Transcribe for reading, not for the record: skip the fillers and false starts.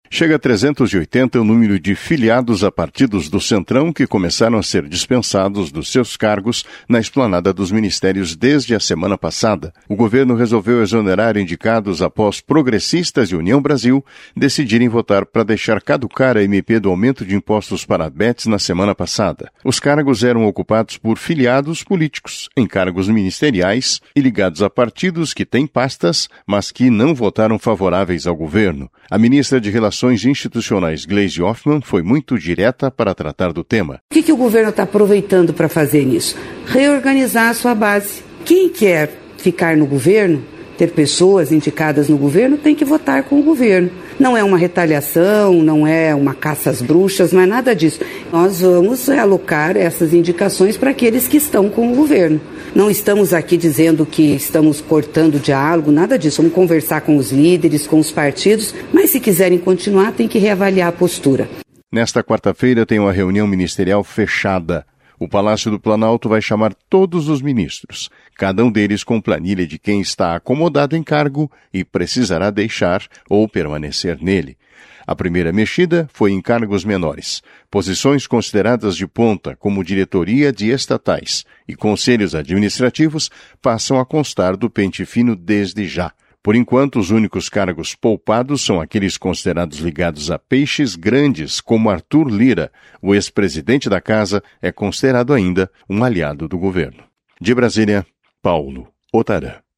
Chega a 380 o número de filiados a partidos do Centrão que começaram a ser dispensados dos seus cargos na esplanada dos ministérios desde a semana passada. O governo resolveu exonerar indicados após Progressistas e União Brasil decidirem votar para deixar caducar a MP do aumento de impostos para bets na semana passada. Os cargos eram ocupados por filiados políticos, em cargos ministeriais e ligados a partidos que têm pastas, mas que não votaram favoráveis ao governo. A ministra de Relações Institucionais, Gleisi Hoffmann, foi muito direta para tratar do tema. O que o governo está aproveitando para fazer nisso? Reorganizar a sua base. Quem quer ficar no governo, ter pessoas indicadas no governo, tem que votar com o governo. Não é uma retaliação, não é uma caça às bruxas, não é nada disso. Nós vamos alocar essas indicações para aqueles que estão com o governo. Não estamos aqui dizendo que estamos cortando diálogo, nada disso. Vamos conversar com os líderes, com os partidos, mas se quiserem continuar, tem que reavaliar a postura. Nesta quarta-feira tem uma reunião ministerial fechada. O Palácio do Planalto vai chamar todos os ministros, cada um deles com planilha de quem está acomodado em cargo e precisará deixar ou permanecer nele. A primeira mexida foi em cargos menores, posições consideradas de ponta, como diretoria de estatais e conselhos administrativos, passam a constar do pente fino desde já. Por enquanto, os únicos cargos poupados são aqueles considerados ligados a peixes grandes, como Arthur Lira. O ex-presidente da casa é considerado ainda um aliado do governo. De Brasília, Paulo Otarã.